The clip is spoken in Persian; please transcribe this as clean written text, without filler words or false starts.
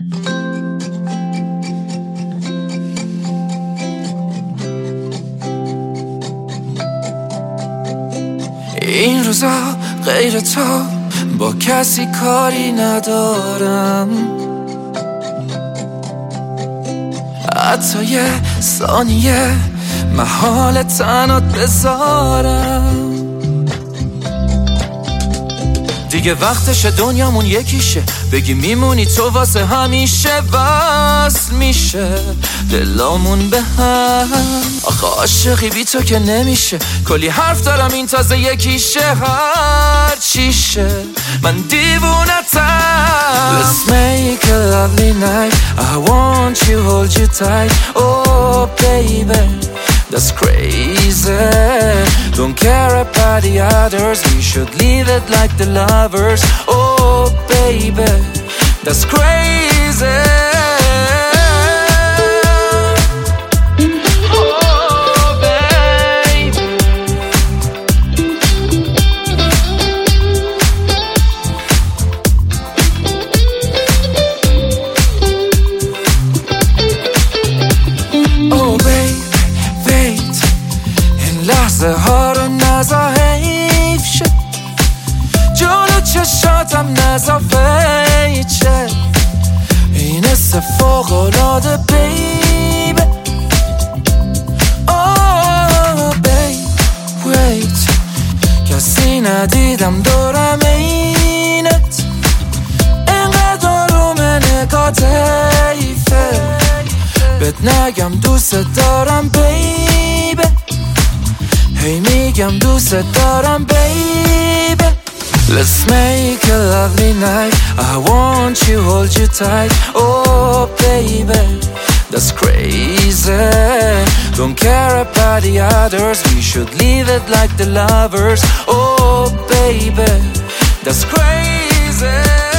این روزا غیر تو با کسی کاری ندارم، حتی یه ثانیه محال تنات بذارم. دیگه وقتش دنیامون یکیشه، بگی میمونی تو واسه همیشه، وصل میشه دلامون به هم. آخه عاشقی بی تو که نمیشه، کلی حرف دارم این تازه یکیشه، هر چیشه من دیوونتم. Let's make a lovely night, I want you, hold you tight, oh baby that's crazy. Don't care about the others, we should leave it like the lovers, oh baby that's crazy. لحظه ها رو نزا حیف شد، جلو چشاتم نزا فیچه، این حس فوق‌العاده بیبه. Oh babe wait، کسی ندیدم دورم اینت، اینقدر روم نگات حیفه، بهت نگم دوست دارم بیبه، هی میگم دوست دارم baby. Let's make a lovely night, I want you, hold you tight, oh baby that's crazy. Don't care about the others, we should leave it like the lovers, oh baby that's crazy.